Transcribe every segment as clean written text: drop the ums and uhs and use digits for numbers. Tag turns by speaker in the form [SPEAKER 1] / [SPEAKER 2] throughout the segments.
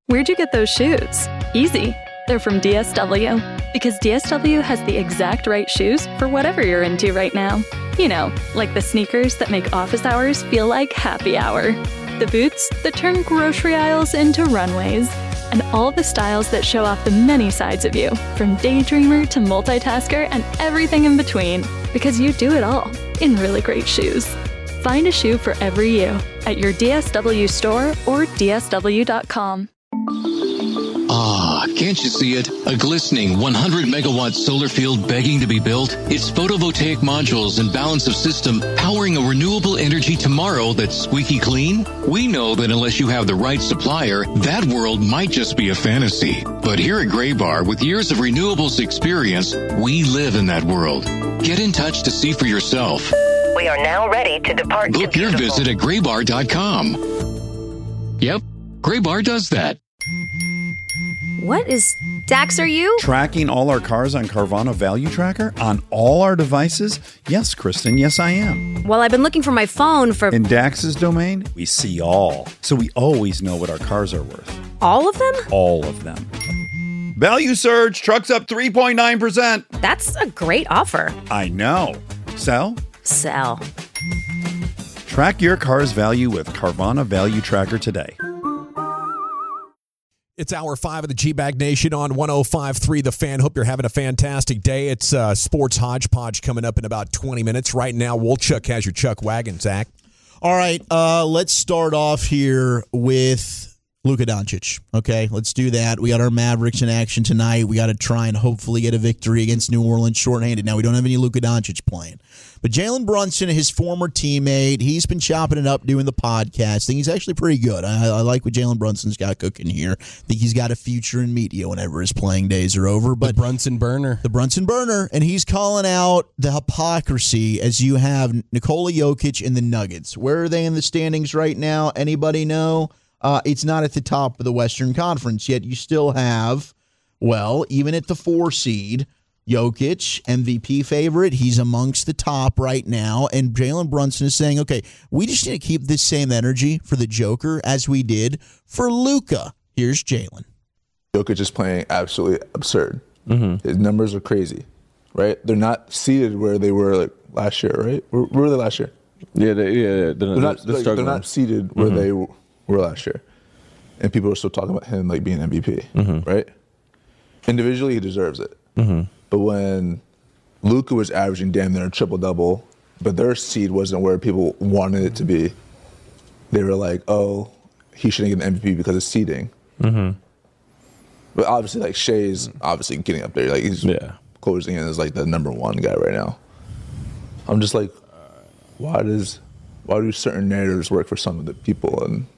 [SPEAKER 1] Where'd you get those shoes? Easy. They're from DSW. Because DSW has the exact right shoes for whatever you're into right now. You know, like the sneakers that make office hours feel like happy hour. The boots that turn grocery aisles into runways. And all the styles that show off the many sides of you, from daydreamer to multitasker and everything in between. Because you do it all in really great shoes. Find a shoe for every you at your DSW store or DSW.com.
[SPEAKER 2] Ah, can't you see it? A glistening 100-megawatt solar field begging to be built? It's photovoltaic modules and balance of system powering a renewable energy tomorrow that's squeaky clean? We know that unless you have the right supplier, that world might just be a fantasy. But here at Graybar, with years of renewables experience, we live in that world. Get in touch to see for yourself.
[SPEAKER 3] We are now ready to depart.
[SPEAKER 2] Book your visit at graybar.com. Yep, Graybar does that.
[SPEAKER 4] What is... Dax, are you?
[SPEAKER 5] Tracking all our cars on Carvana Value Tracker on all our devices? Yes, Kristen, yes I am.
[SPEAKER 4] Well, I've been looking for my phone for...
[SPEAKER 5] In Dax's domain, we see all. So we always know what our cars are worth.
[SPEAKER 4] All of them?
[SPEAKER 5] All of them. Value surge, trucks up 3.9%.
[SPEAKER 4] That's a great offer.
[SPEAKER 5] I know. Sell?
[SPEAKER 4] Sell.
[SPEAKER 5] Track your car's value with Carvana Value Tracker today.
[SPEAKER 6] It's hour 5 of the G-Bag Nation on 105.3 The Fan. Hope you're having a fantastic day. It's Sports Hodgepodge coming up in about 20 minutes. Right now, Wolchuk has your Chuck Wagon, Zach.
[SPEAKER 7] All right, let's start off here with Luka Doncic. Okay, let's do that. We got our Mavericks in action tonight. We got to try and hopefully get a victory against New Orleans shorthanded. Now, we don't have any Luka Doncic playing. But Jalen Brunson, his former teammate, he's been chopping it up doing the podcasting. He's actually pretty good. I like what Jalen Brunson's got cooking here. I think he's got a future in media whenever his playing days are over. But
[SPEAKER 8] the Brunson burner.
[SPEAKER 7] The Brunson burner. And he's calling out the hypocrisy as you have Nikola Jokic and the Nuggets. Where are they in the standings right now? Anybody know? It's not at the top of the Western Conference, yet you still have, well, even at the 4 seed, Jokic, MVP favorite, he's amongst the top right now, and Jalen Brunson is saying, okay, we just need to keep this same energy for the Joker as we did for Luka. Here's Jalen.
[SPEAKER 9] Jokic is playing absolutely absurd. Mm-hmm. His numbers are crazy, right? They're not seeded where they were like last year, right? Where were they last year?
[SPEAKER 10] Yeah, they're
[SPEAKER 9] not seeded where they were last year. And people are still talking about him like being MVP, right? Individually, he deserves it. Mm-hmm. But when Luka was averaging damn near a triple-double, but their seed wasn't where people wanted it to be, they were like, oh, he shouldn't get an MVP because of seeding. Mm-hmm. But obviously, like, Shai's obviously getting up there. Like, he's closing in as, like, the number 1 guy right now. I'm just like, why do certain narratives work for some of the people and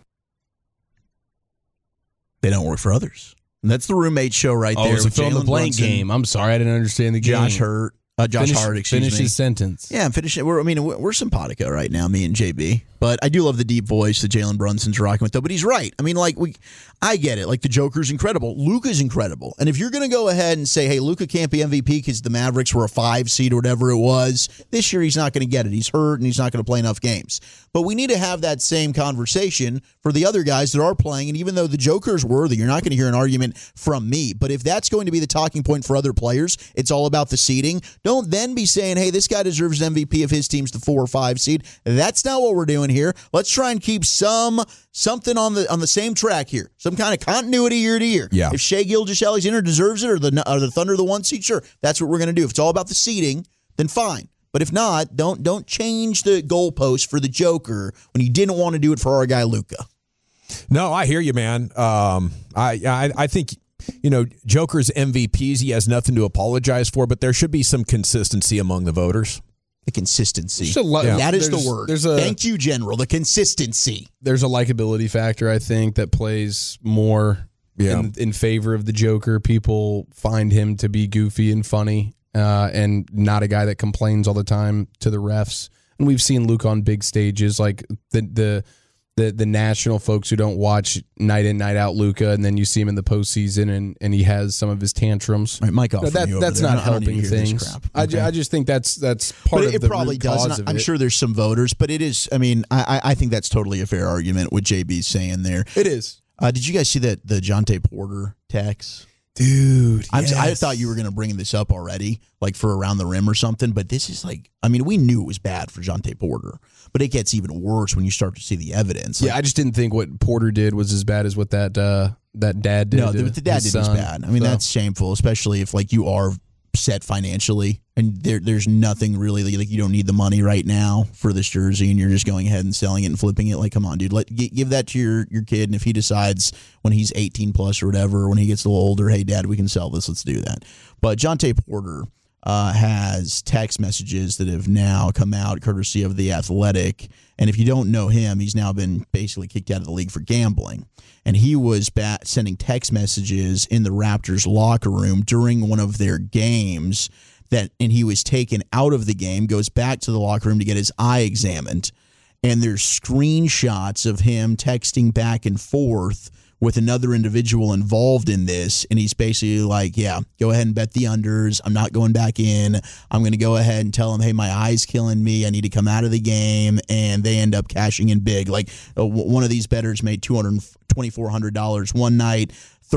[SPEAKER 7] they don't work for others? And that's the roommate show right there.
[SPEAKER 8] Oh, it's a fill in the blank game. I'm sorry, I didn't understand the game.
[SPEAKER 7] Josh Hart,
[SPEAKER 8] finish his sentence.
[SPEAKER 7] Yeah, finish it. We're simpatico right now, me and JB. But I do love the deep voice that Jalen Brunson's rocking with, though. But he's right. I mean, I get it. Like, the Joker's incredible. Luka's incredible. And if you're going to go ahead and say, hey, Luka can't be MVP because the Mavericks were a 5 seed or whatever it was, this year he's not going to get it. He's hurt and he's not going to play enough games. But we need to have that same conversation for the other guys that are playing. And even though the Joker's worthy, you're not going to hear an argument from me. But if that's going to be the talking point for other players, it's all about the seeding. Don't then be saying, hey, this guy deserves an MVP if his team's the 4 or 5 seed. That's not what we're doing here. Let's try and keep something on the same track here, some kind of continuity year to year.
[SPEAKER 6] Yeah.
[SPEAKER 7] If Shai Gilgeous-Alexander deserves it, or the Thunder the 1 seed, sure, that's what we're going to do. If it's all about the seeding, then fine. But if not, don't change the goalpost for the Joker when you didn't want to do it for our guy Luka.
[SPEAKER 6] No, I hear you, man. I think, Joker's MVPs, he has nothing to apologize for, but there should be some consistency among the voters.
[SPEAKER 7] The consistency.
[SPEAKER 8] That
[SPEAKER 7] is the word. Thank you, General. The consistency.
[SPEAKER 8] There's a likability factor, I think, that plays more in favor of the Joker. People find him to be goofy and funny and not a guy that complains all the time to the refs. And we've seen Luke on big stages, like the national folks who don't watch night in, night out Luka, and then you see him in the postseason and he has some of his tantrums.
[SPEAKER 7] Right, Mike,
[SPEAKER 8] that's not helping things. Okay. I just think that's part of the
[SPEAKER 7] probably
[SPEAKER 8] root
[SPEAKER 7] does.
[SPEAKER 8] cause of
[SPEAKER 7] I'm
[SPEAKER 8] it.
[SPEAKER 7] sure there's some voters, but it is. I mean, I think that's totally a fair argument what JB's saying there.
[SPEAKER 8] It is.
[SPEAKER 7] Did you guys see that the Jonte Porter text?
[SPEAKER 8] Dude, yes.
[SPEAKER 7] I thought you were going to bring this up already, like for Around the Rim or something, but this is like, I mean, we knew it was bad for Jonte Porter, but it gets even worse when you start to see the evidence.
[SPEAKER 8] Yeah, I just didn't think what Porter did was as bad as what that dad did.
[SPEAKER 7] No, the dad did was bad. I mean, that's shameful, especially if like you are set financially and there's nothing really, like you don't need the money right now for this jersey and you're just going ahead and selling it and flipping it. Like, come on, dude, give that to your kid, and if he decides when he's 18 plus or whatever, when he gets a little older, hey dad, we can sell this, let's do that. But Jonte Porter has text messages that have now come out courtesy of The Athletic, and if you don't know him, he's now been basically kicked out of the league for gambling. And he was sending text messages in the Raptors locker room during one of their games, and he was taken out of the game, goes back to the locker room to get his eye examined. And there's screenshots of him texting back and forth with another individual involved in this. And he's basically like, yeah, go ahead and bet the unders. I'm not going back in. I'm going to go ahead and tell him, hey, my eye's killing me. I need to come out of the game. And they end up cashing in big. Like one of these bettors made $2,400 one night,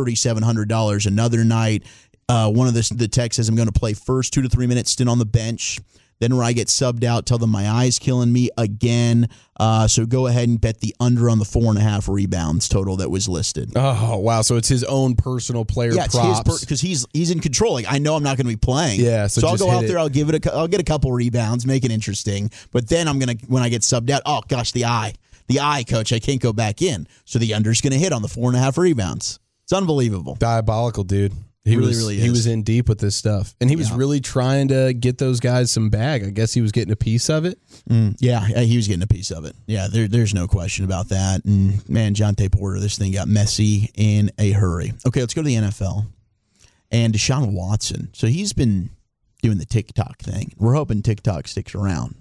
[SPEAKER 7] $3,700 another night. One of the texts says, I'm going to play first 2 to 3 minutes stint on the bench. Then where I get subbed out, tell them my eye's killing me again. So go ahead and bet the under on the 4.5 rebounds total that was listed.
[SPEAKER 8] Oh, wow. So it's his own personal player props.
[SPEAKER 7] Because he's in control. Like, I know I'm not going to be playing.
[SPEAKER 8] Yeah,
[SPEAKER 7] so I'll go out there, I'll get a couple rebounds, make it interesting. But then when I get subbed out, oh gosh, the eye, coach, I can't go back in. So the under's going to hit on the 4.5 rebounds. It's unbelievable.
[SPEAKER 8] Diabolical, dude. He was in deep with this stuff, and he was really trying to get those guys some bag. I guess he was getting a piece of it.
[SPEAKER 7] Yeah, he was getting a piece of it. Yeah, there's no question about that. And man, Jonte Porter, this thing got messy in a hurry. Okay, let's go to the NFL and Deshaun Watson. So he's been doing the TikTok thing. We're hoping TikTok sticks around,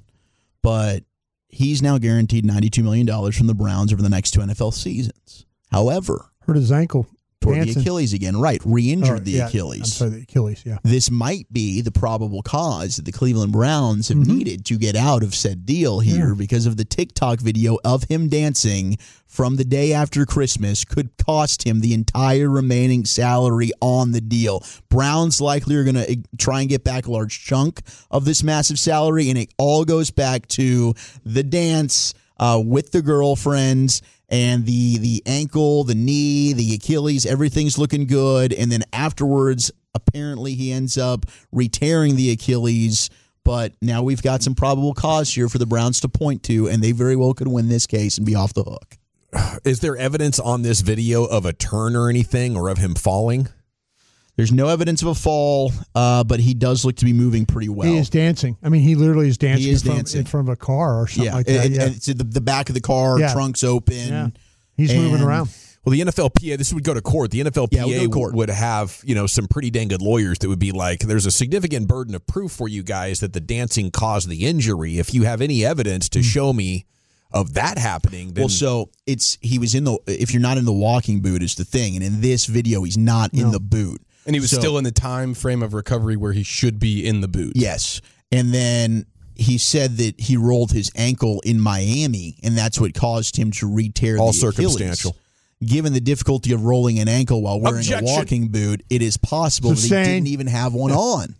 [SPEAKER 7] but he's now guaranteed $92 million from the Browns over the next 2 NFL seasons. However,
[SPEAKER 10] hurt his ankle.
[SPEAKER 7] Toward the Achilles again, right? Re-injured the Achilles.
[SPEAKER 10] I'm sorry, the Achilles, yeah.
[SPEAKER 7] This might be the probable cause that the Cleveland Browns have needed to get out of said deal here because of the TikTok video of him dancing from the day after Christmas could cost him the entire remaining salary on the deal. Browns likely are going to try and get back a large chunk of this massive salary, and it all goes back to the dance with the girlfriends. And the ankle, the knee, the Achilles, everything's looking good. And then afterwards, apparently he ends up re-tearing the Achilles. But now we've got some probable cause here for the Browns to point to, and they very well could win this case and be off the hook.
[SPEAKER 6] Is there evidence on this video of a turn or anything, or of him falling?
[SPEAKER 7] There's no evidence of a fall, but he does look to be moving pretty well.
[SPEAKER 10] He is dancing. I mean, he literally is dancing, in front of a car or something like that.
[SPEAKER 7] And it's the back of the car, trunk's open.
[SPEAKER 10] Yeah. He's moving around.
[SPEAKER 6] Well, the NFLPA, this would go to court. The NFLPA would have, some pretty dang good lawyers that would be like, there's a significant burden of proof for you guys that the dancing caused the injury. If you have any evidence to show me of that happening, then...
[SPEAKER 7] Well, so he was if you're not in the walking boot is the thing. And in this video, he's not in the boot.
[SPEAKER 8] And he was still in the time frame of recovery where he should be in the boot.
[SPEAKER 7] Yes. And then he said that he rolled his ankle in Miami, and that's what caused him to re-tear the Achilles. All circumstantial. Given the difficulty of rolling an ankle while wearing a walking boot, it is possible that he didn't even have one on.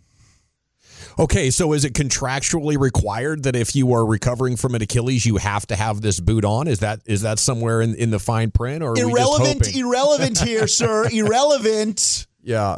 [SPEAKER 6] Okay, so is it contractually required that if you are recovering from an Achilles, you have to have this boot on? Is that somewhere in the fine print, or are we just hoping?
[SPEAKER 7] Irrelevant here, sir. Irrelevant.
[SPEAKER 6] I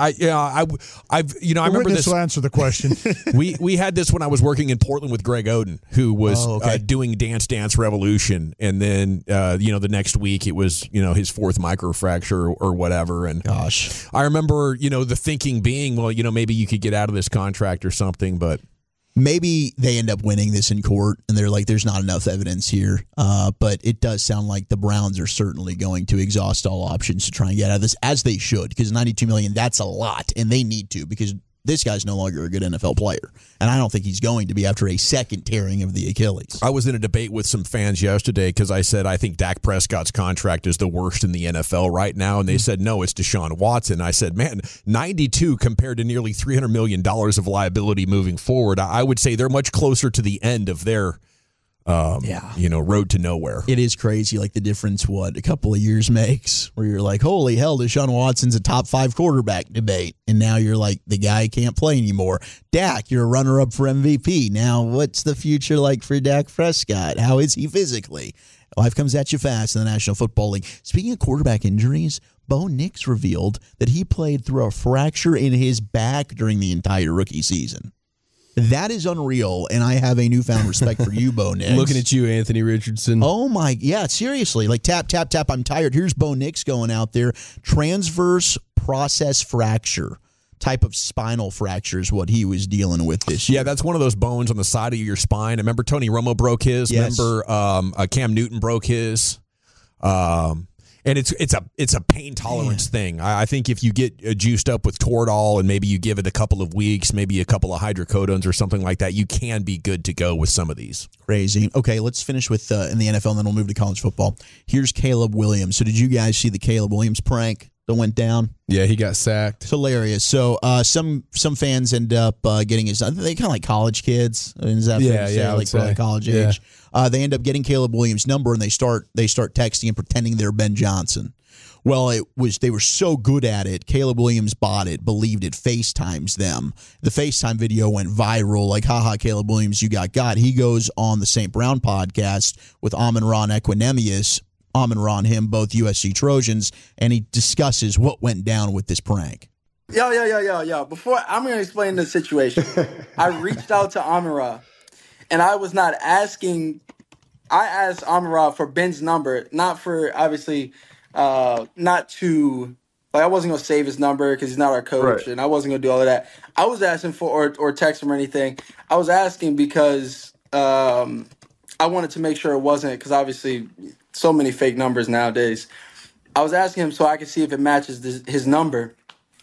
[SPEAKER 6] remember this.
[SPEAKER 10] This will answer the question.
[SPEAKER 6] we had this when I was working in Portland with Greg Oden, who was doing Dance Revolution, and then the next week it was his fourth microfracture or whatever. And
[SPEAKER 7] gosh,
[SPEAKER 6] I remember the thinking being, well, maybe you could get out of this contract or something, but.
[SPEAKER 7] Maybe they end up winning this in court, and they're like, there's not enough evidence here. But it does sound like the Browns are certainly going to exhaust all options to try and get out of this, as they should, because $92 million, that's a lot, and they need to, because this guy's no longer a good NFL player. And I don't think he's going to be after a second tearing of the Achilles.
[SPEAKER 6] I was in a debate with some fans yesterday because I said I think Dak Prescott's contract is the worst in the NFL right now. And they said, no, it's Deshaun Watson. I said, man, 92 compared to nearly $300 million of liability moving forward. I would say they're much closer to the end of their road to nowhere.
[SPEAKER 7] It is crazy, like the difference what a couple of years makes, where you're like, holy hell, Deshaun Watson's a top 5 quarterback debate. And now you're like, the guy can't play anymore. Dak, you're a runner-up for MVP. Now, what's the future like for Dak Prescott? How is he physically? Life comes at you fast in the National Football League. Speaking of quarterback injuries, Bo Nix revealed that he played through a fracture in his back during the entire rookie season. That is unreal, and I have a newfound respect for you, Bo Nix.
[SPEAKER 8] Looking at you, Anthony Richardson.
[SPEAKER 7] Oh, my. Yeah, seriously. Like, tap, tap, tap, I'm tired. Here's Bo Nix going out there. Transverse process fracture. Type of spinal fracture is what he was dealing with this year.
[SPEAKER 6] Yeah, that's one of those bones on the side of your spine. I remember Tony Romo broke his.
[SPEAKER 7] Yes.
[SPEAKER 6] Remember Cam Newton broke his. And it's a pain tolerance thing. I think if you get juiced up with Toradol and maybe you give it a couple of weeks, maybe a couple of hydrocodones or something like that, you can be good to go with some of these.
[SPEAKER 7] Crazy. Okay, let's finish with in the NFL, and then we'll move to college football. Here's Caleb Williams. So did you guys see the Caleb Williams prank that went down?
[SPEAKER 8] Yeah, he got sacked.
[SPEAKER 7] It's hilarious. So some fans end up getting his. They kind of like college kids. Is that fair to say? Like probably college age. They end up getting Caleb Williams' number, and they start texting and pretending they're Ben Johnson. Well, they were so good at it. Caleb Williams bought it, believed it, FaceTimes them. The FaceTime video went viral. Like, haha, Caleb Williams, you got. He goes on the St. Brown podcast with Amon-Ra Equinemius. Amon-Ra, him, both USC Trojans, and he discusses what went down with this prank.
[SPEAKER 11] Yo. Before, I'm going to explain the situation. I reached out to Amon-Ra, and I was not asking. I asked Amon-Ra for Ben's number, not for, obviously, not to, like, I wasn't going to save his number because he's not our coach, and I wasn't going to do all of that. I was asking for, or text him or anything. I was asking because I wanted to make sure it wasn't, because obviously so many fake numbers nowadays. I was asking him so I could see if it matches his number.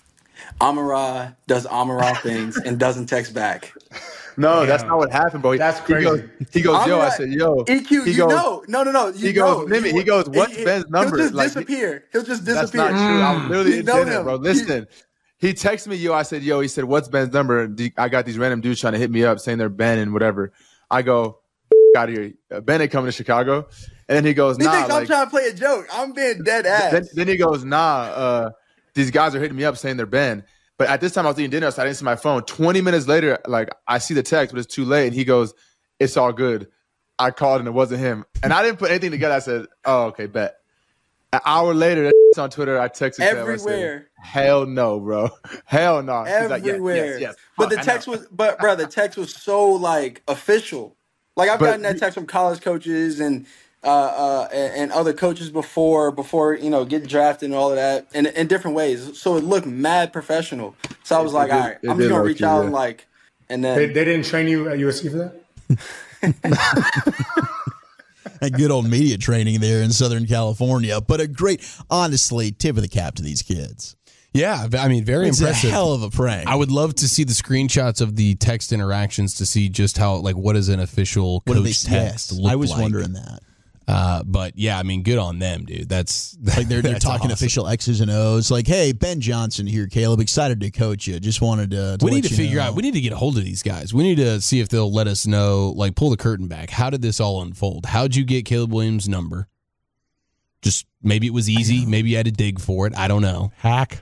[SPEAKER 11] Amon-Ra does Amon-Ra things and doesn't text back.
[SPEAKER 9] No, that's not what happened, bro.
[SPEAKER 11] That's crazy.
[SPEAKER 9] He goes, yo. I said, yo.
[SPEAKER 11] EQ, no.
[SPEAKER 9] He goes, what's Ben's number?
[SPEAKER 11] He'll just disappear.
[SPEAKER 9] That's not true. I'm literally in it, bro. Listen. He texted me, yo. I said, yo. He said, what's Ben's number? I got these random dudes trying to hit me up saying they're Ben and whatever. I go, out of here. Ben ain't coming to Chicago. And then he goes, nah.
[SPEAKER 11] He thinks I'm trying to play a joke. I'm being dead ass.
[SPEAKER 9] Then he goes, nah. These guys are hitting me up saying they're Ben. But at this time, I was eating dinner, so I didn't see my phone. 20 minutes later, like, I see the text, but it's too late. And he goes, it's all good. I called, and it wasn't him. And I didn't put anything together. I said, oh, okay, bet. An hour later, that's on Twitter, I texted
[SPEAKER 11] everywhere.
[SPEAKER 9] Him. I said, hell no, bro. Hell no.
[SPEAKER 11] Everywhere.
[SPEAKER 9] Like, yes.
[SPEAKER 11] But the text the text was so, like, official. Like, I've gotten that text from college coaches and other coaches before getting drafted and all of that in different ways. So it looked mad professional. So I was like, all right, I'm just gonna reach out and then
[SPEAKER 10] they didn't train you at USC for
[SPEAKER 7] that. A good old media training there in Southern California, but a great, honestly, tip of the cap to these kids.
[SPEAKER 8] Yeah, I mean, very impressive.
[SPEAKER 7] A hell of a prank.
[SPEAKER 8] I would love to see the screenshots of the text interactions to see just how, like, what is an official coach text look like.
[SPEAKER 7] I was wondering that.
[SPEAKER 8] But yeah, I mean, good on them, dude. That's
[SPEAKER 7] like they're talking awesome. Official X's and O's. Like, hey, Ben Johnson here, Caleb. Excited to coach you. Just wanted to
[SPEAKER 8] we need to figure out. We need to get a hold of these guys. We need to see if they'll let us know. Like, pull the curtain back. How did this all unfold? How'd you get Caleb Williams' number? Just maybe it was easy. Maybe you had to dig for it. I don't know.
[SPEAKER 10] Hack.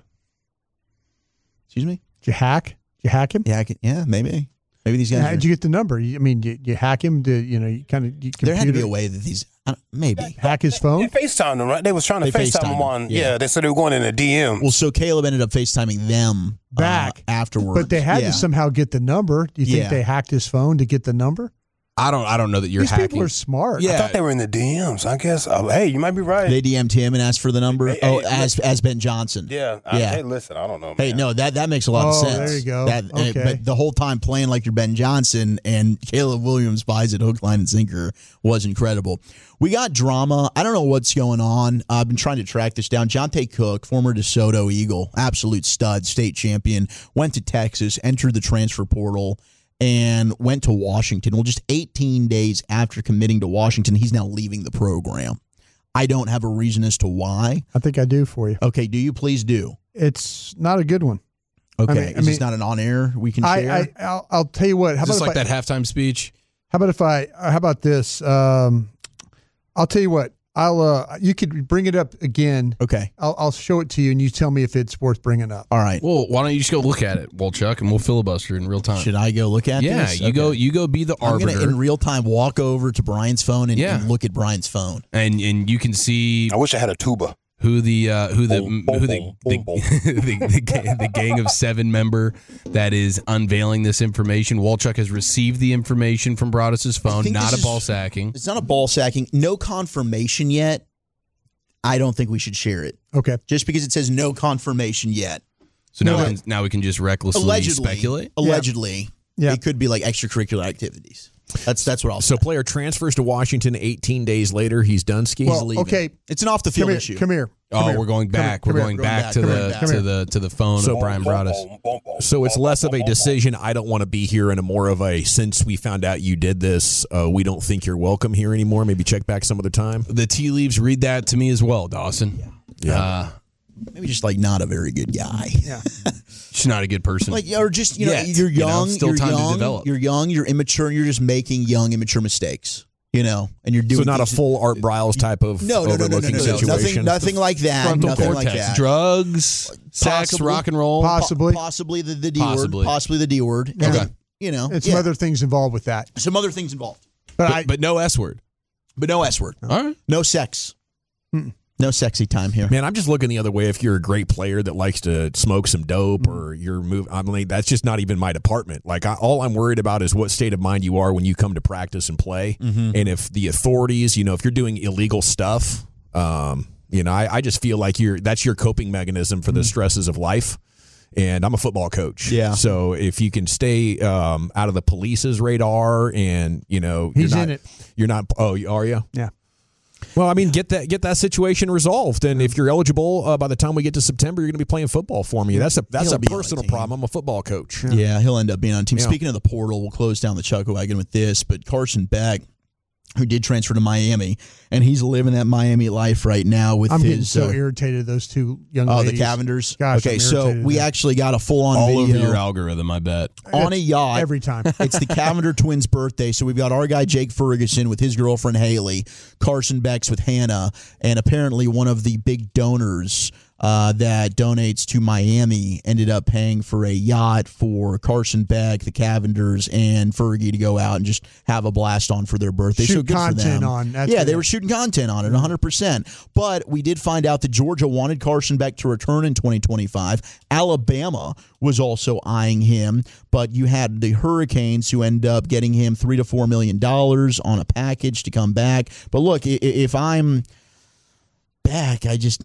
[SPEAKER 7] Excuse me.
[SPEAKER 10] Did you hack? Did you hack him?
[SPEAKER 7] Yeah, maybe. Maybe these guys.
[SPEAKER 10] How did you get the number? I mean, you hack him to you kind of.
[SPEAKER 7] There had to be a way that these. Maybe
[SPEAKER 10] hack his phone.
[SPEAKER 12] They FaceTimed him, right? They was trying to FaceTime him on. Yeah, they said they were going in a DM.
[SPEAKER 7] Well, so Caleb ended up FaceTiming them
[SPEAKER 10] back
[SPEAKER 7] afterwards,
[SPEAKER 10] but they had to somehow get the number. Do you think they hacked his phone to get the number?
[SPEAKER 8] I don't know that you're
[SPEAKER 10] These
[SPEAKER 8] hacking.
[SPEAKER 10] People are smart.
[SPEAKER 12] Yeah. I thought they were in the DMs. I guess. Hey, you might be right.
[SPEAKER 7] They DM'd him and asked for the number. As Ben Johnson.
[SPEAKER 12] Yeah. Hey, listen, I don't know. Man.
[SPEAKER 7] Hey, no, that makes a lot of sense.
[SPEAKER 10] There you go.
[SPEAKER 7] Okay. But the whole time playing like you're Ben Johnson and Caleb Williams buys it hook, line, and sinker was incredible. We got drama. I don't know what's going on. I've been trying to track this down. Jonte Cook, former DeSoto Eagle, absolute stud, state champion, went to Texas, entered the transfer portal, and went to Washington. Well, just 18 days after committing to Washington, he's now leaving the program. I don't have a reason as to why.
[SPEAKER 10] I think I do for you.
[SPEAKER 7] Okay, do you? Please do.
[SPEAKER 10] It's not a good one.
[SPEAKER 7] Okay, is this not an on-air we can share?
[SPEAKER 10] I'll tell you what.
[SPEAKER 8] How about that halftime speech?
[SPEAKER 10] How about this? I'll tell you what. You could bring it up again.
[SPEAKER 7] Okay.
[SPEAKER 10] I'll show it to you, and you tell me if it's worth bringing up.
[SPEAKER 7] All right.
[SPEAKER 8] Well, why don't you just go look at it, Chuck, and we'll filibuster in real time.
[SPEAKER 7] Should I go look at this?
[SPEAKER 8] Yeah, you go be the arbiter.
[SPEAKER 7] I'm going to, in real time, walk over to Brian's phone and look at Brian's phone.
[SPEAKER 8] And you can see.
[SPEAKER 12] I wish I had a tuba.
[SPEAKER 8] Who the Gang of 7 member that is unveiling this information. Walchuk has received the information from Broaddus' phone, not a ball sacking.
[SPEAKER 7] It's not a ball sacking. No confirmation yet. I don't think we should share it.
[SPEAKER 10] Okay.
[SPEAKER 7] Just because it says no confirmation yet.
[SPEAKER 8] So now we can just recklessly speculate?
[SPEAKER 7] Allegedly. Yeah. It could be like extracurricular activities. That's what I'll say.
[SPEAKER 6] So player transfers to Washington 18 days later. He's done skiing.
[SPEAKER 10] Well, okay.
[SPEAKER 7] It's an off the field issue.
[SPEAKER 10] Come here.
[SPEAKER 8] We're going back. We're going back to the phone of Brian Broaddus.
[SPEAKER 6] So it's less of a decision. I don't want to be here, and a more of a since we found out you did this, we don't think you're welcome here anymore. Maybe check back some other time.
[SPEAKER 8] The tea leaves read that to me as well, Dawson.
[SPEAKER 6] Yeah.
[SPEAKER 7] Maybe just like not a very good guy.
[SPEAKER 10] Yeah.
[SPEAKER 8] Just not a good person.
[SPEAKER 7] Like, or just, you're young,
[SPEAKER 8] still time to develop.
[SPEAKER 7] You're young, you're immature, and you're just making young, immature mistakes. And you're doing
[SPEAKER 6] so not a full Art Briles type of overlooking situation.
[SPEAKER 7] Nothing like that.
[SPEAKER 8] Frontal
[SPEAKER 7] nothing
[SPEAKER 8] cortex,
[SPEAKER 7] like that.
[SPEAKER 8] Drugs, sex, rock and roll,
[SPEAKER 7] possibly the D word, possibly the D word.
[SPEAKER 8] Okay,
[SPEAKER 10] and some other things involved with that.
[SPEAKER 7] Some other things involved,
[SPEAKER 8] but no S word.
[SPEAKER 7] But no S word.
[SPEAKER 8] All right,
[SPEAKER 7] no sex. No sexy time here.
[SPEAKER 6] Man, I'm just looking the other way. If you're a great player that likes to smoke some dope or you're that's just not even my department. Like, all I'm worried about is what state of mind you are when you come to practice and play. Mm-hmm. And if the authorities, if you're doing illegal stuff, I just feel like that's your coping mechanism for the stresses of life. And I'm a football coach.
[SPEAKER 7] Yeah.
[SPEAKER 6] So if you can stay out of the police's radar and,
[SPEAKER 10] he's in it.
[SPEAKER 6] You're not, are you?
[SPEAKER 10] Yeah.
[SPEAKER 6] Well, I mean, get that situation resolved, and if you're eligible by the time we get to September, you're going to be playing football for me. That's a personal problem. I'm a football coach.
[SPEAKER 7] Yeah, he'll end up being on team. Yeah. Speaking of the portal, we'll close down the Chuck Wagon with this, but Carson Beck, who did transfer to Miami, and he's living that Miami life right now with
[SPEAKER 10] I'm
[SPEAKER 7] his...
[SPEAKER 10] getting so irritated, those two young ladies.
[SPEAKER 7] The Cavenders?
[SPEAKER 10] Gosh,
[SPEAKER 7] okay, so we actually got a full-on video.
[SPEAKER 8] All over your algorithm, I bet.
[SPEAKER 7] On a yacht.
[SPEAKER 10] Every time.
[SPEAKER 7] It's the Cavender twins' birthday, so we've got our guy Jake Ferguson with his girlfriend Haley, Carson Beck's with Hannah, and apparently one of the big donors that donates to Miami ended up paying for a yacht for Carson Beck, the Cavenders, and Fergie to go out and just have a blast on for their birthday.
[SPEAKER 10] Shoot
[SPEAKER 7] so good
[SPEAKER 10] content
[SPEAKER 7] for them.
[SPEAKER 10] On.
[SPEAKER 7] They were shooting content on it, 100%. But we did find out that Georgia wanted Carson Beck to return in 2025. Alabama was also eyeing him, but you had the Hurricanes who end up getting him $3 to $4 million on a package to come back. But look, if I'm back,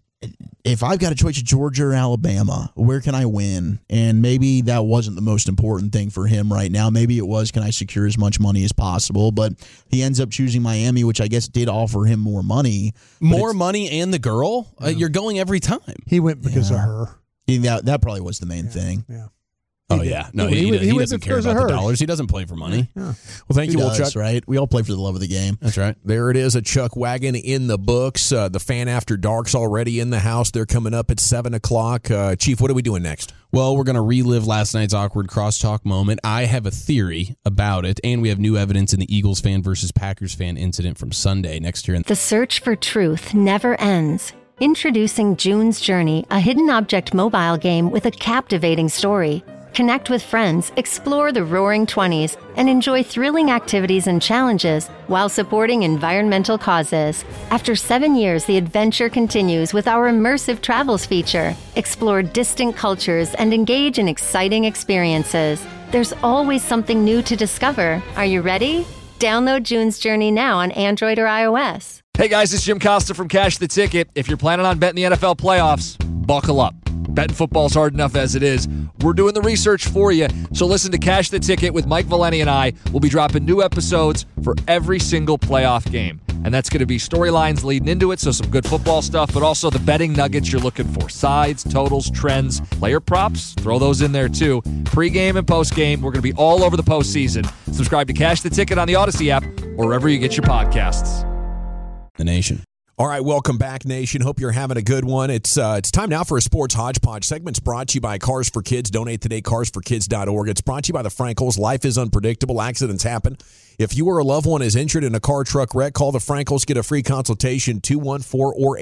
[SPEAKER 7] if I've got a choice of Georgia or Alabama, where can I win? And maybe that wasn't the most important thing for him right now. Maybe it was, can I secure as much money as possible? But he ends up choosing Miami, which I guess did offer him more money.
[SPEAKER 8] More money and the girl? Yeah. You're going every time.
[SPEAKER 10] He went because of her.
[SPEAKER 7] That probably was the main thing.
[SPEAKER 10] Yeah.
[SPEAKER 8] Oh, yeah. No, he doesn't care about the dollars. He doesn't play for money.
[SPEAKER 10] Yeah.
[SPEAKER 6] Well, thank you, Chuck.
[SPEAKER 7] Right? We all play for the love of the game.
[SPEAKER 8] That's right.
[SPEAKER 6] There it is, a Chuck Wagon in the books. The Fan After Dark's already in the house. They're coming up at 7 o'clock. Chief, what are we doing next?
[SPEAKER 8] Well, we're going to relive last night's awkward crosstalk moment. I have a theory about it, and we have new evidence in the Eagles fan versus Packers fan incident from Sunday next year.
[SPEAKER 13] The search for truth never ends. Introducing June's Journey, a hidden object mobile game with a captivating story. Connect with friends, explore the roaring 20s, and enjoy thrilling activities and challenges while supporting environmental causes. After 7 years, the adventure continues with our immersive travels feature. Explore distant cultures and engage in exciting experiences. There's always something new to discover. Are you ready? Download June's Journey now on Android or iOS.
[SPEAKER 14] Hey guys, it's Jim Costa from Cash the Ticket. If you're planning on betting the NFL playoffs, buckle up. Betting football's hard enough as it is. We're doing the research for you. So listen to Cash the Ticket with Mike Valeni and I. We'll be dropping new episodes for every single playoff game. And that's going to be storylines leading into it, so some good football stuff, but also the betting nuggets you're looking for. Sides, totals, trends, player props, throw those in there too. Pre-game and post-game, we're going to be all over the postseason. Subscribe to Cash the Ticket on the Odyssey app or wherever you get your podcasts.
[SPEAKER 8] The Nation.
[SPEAKER 6] All right, welcome back, Nation. Hope you're having a good one. It's time now for a Sports Hodgepodge. Segment's brought to you by Cars for Kids. Donate today, carsforkids.org. It's brought to you by the Frankels. Life is unpredictable. Accidents happen. If you or a loved one is injured in a car truck wreck, call the Frankels. Get a free consultation, 214 or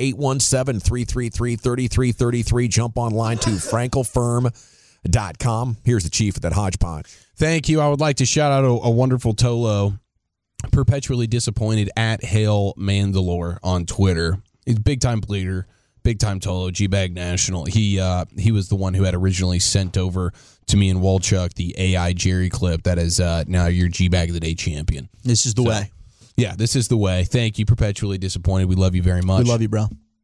[SPEAKER 6] 817-333-3333. Jump online to frankelfirm.com. Here's the chief of that Hodgepodge.
[SPEAKER 8] Thank you. I would like to shout out a wonderful Tolo, perpetually disappointed at Hail Mandalore on Twitter. He's a big-time bleeder, big-time Tolo, G-Bag National. He was the one who had originally sent over to me and Walchuk the AI Jerry clip that is now your G-Bag of the Day champion.
[SPEAKER 7] This is the way.
[SPEAKER 8] Yeah, this is the way. Thank you, perpetually disappointed. We love you very much.
[SPEAKER 7] We love you, bro.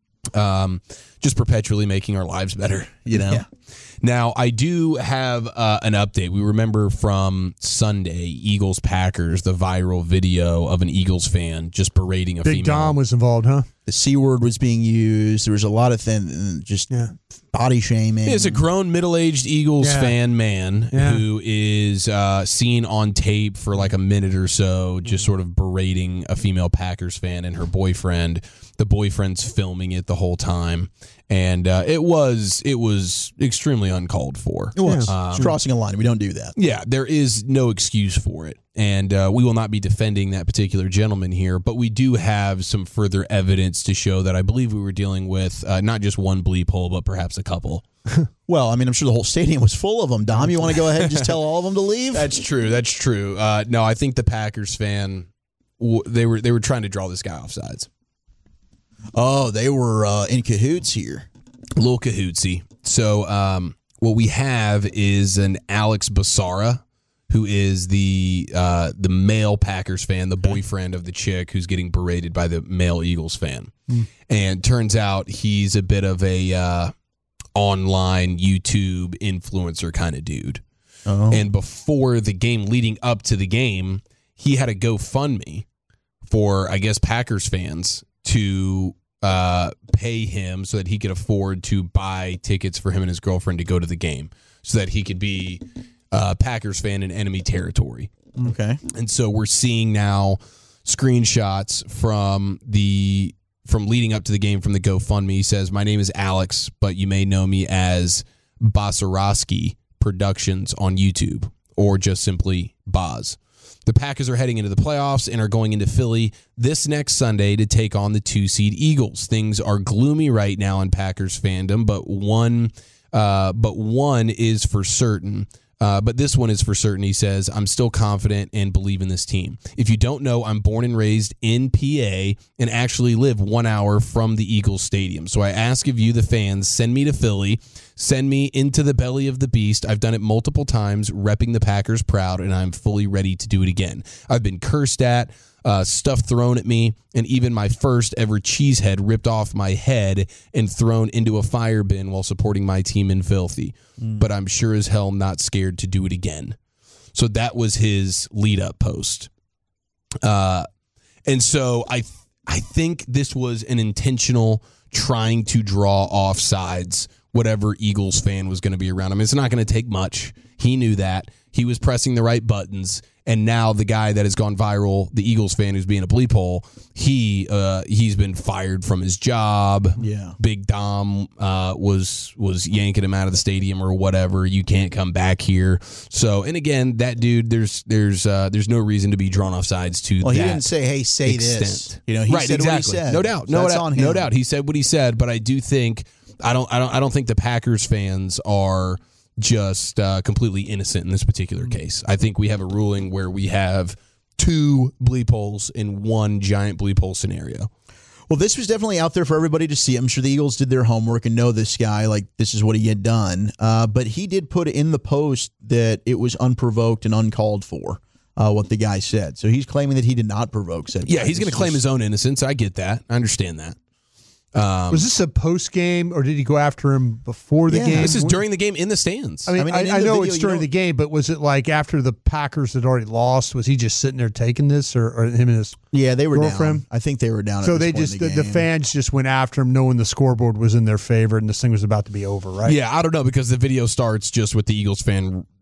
[SPEAKER 8] Just perpetually making our lives better, you know?
[SPEAKER 7] Yeah.
[SPEAKER 8] Now, I do have an update. We remember from Sunday, Eagles-Packers, the viral video of an Eagles fan just berating a female.
[SPEAKER 10] Big Dom was involved, huh?
[SPEAKER 7] The C word was being used. There was a lot of body shaming.
[SPEAKER 8] It's a grown, middle-aged Eagles fan man who is seen on tape for like a minute or so just sort of berating a female Packers fan and her boyfriend. The boyfriend's filming it the whole time. And it was extremely uncalled for.
[SPEAKER 7] It was. It's crossing a line. We don't do that.
[SPEAKER 8] Yeah, there is no excuse for it. And we will not be defending that particular gentleman here, but we do have some further evidence to show that I believe we were dealing with not just one bleep hole, but perhaps a couple.
[SPEAKER 7] Well, I mean, I'm sure the whole stadium was full of them. Dom, you want to go ahead and just tell all of them to leave?
[SPEAKER 8] That's true. No, I think the Packers fan, they were trying to draw this guy off sides.
[SPEAKER 7] Oh, they were in cahoots here.
[SPEAKER 8] A little cahootsy. So what we have is an Alex Basara, who is the male Packers fan, the boyfriend of the chick who's getting berated by the male Eagles fan. And turns out he's a bit of a online YouTube influencer kind of dude.
[SPEAKER 7] Oh.
[SPEAKER 8] And before the game, leading up to the game, he had a GoFundMe for, I guess, Packers fans to pay him so that he could afford to buy tickets for him and his girlfriend to go to the game so that he could be a Packers fan in enemy territory.
[SPEAKER 7] Okay.
[SPEAKER 8] And so we're seeing now screenshots from leading up to the game from the GoFundMe. He says, "My name is Alex, but you may know me as Basarowski Productions on YouTube, or just simply Boz. The Packers are heading into the playoffs and are going into Philly this next Sunday to take on the 2-seed Eagles. Things are gloomy right now in Packers fandom, but one is for certain. But this one is for certain," he says. "I'm still confident and believe in this team. If you don't know, I'm born and raised in PA and actually live 1 hour from the Eagles Stadium. So I ask of you, the fans, send me to Philly. Send me into the belly of the beast. I've done it multiple times, repping the Packers proud, and I'm fully ready to do it again. I've been cursed at, stuff thrown at me, and even my first ever cheesehead ripped off my head and thrown into a fire bin while supporting my team in Filthy. But I'm sure as hell not scared to do it again." So that was his lead-up post. And so I think this was an intentional trying to draw off sides whatever Eagles fan was going to be around him. It's not going to take much. He knew that. He was pressing the right buttons. And now the guy that has gone viral, the Eagles fan who's being a bleep hole, he's been fired from his job.
[SPEAKER 7] Yeah.
[SPEAKER 8] Big Dom was yanking him out of the stadium or whatever. You can't come back here. So, and again, that dude, there's no reason to be drawn off sides to that.
[SPEAKER 7] Well, he didn't say, "Hey, say
[SPEAKER 8] extent.
[SPEAKER 7] this." You know, he said
[SPEAKER 8] exactly.
[SPEAKER 7] what he said.
[SPEAKER 8] No doubt.
[SPEAKER 7] So that's on him.
[SPEAKER 8] No doubt. He said what he said, but I do think I don't think the Packers fans are just completely innocent in this particular case. I think we have a ruling where we have two bleep holes in one giant bleep hole scenario.
[SPEAKER 7] Well, this was definitely out there for everybody to see. I'm sure the Eagles did their homework and know this guy, like this is what he had done. But he did put in the post that it was unprovoked and uncalled for, what the guy said. So he's claiming that he did not provoke said.
[SPEAKER 8] Yeah, he's going to claim his own innocence. I get that. I understand that.
[SPEAKER 10] Was this a post game, or did he go after him before the game?
[SPEAKER 8] This is during the game in the stands.
[SPEAKER 10] I mean, I know it's during the game, but was it like after the Packers had already lost? Was he just sitting there taking this, or him and his
[SPEAKER 7] they were
[SPEAKER 10] girlfriend?
[SPEAKER 7] Down. I think they were down.
[SPEAKER 10] So they just the fans just went after him, knowing the scoreboard was in their favor and this thing was about to be over, right?
[SPEAKER 8] Yeah, I don't know, because the video starts just with the Eagles fan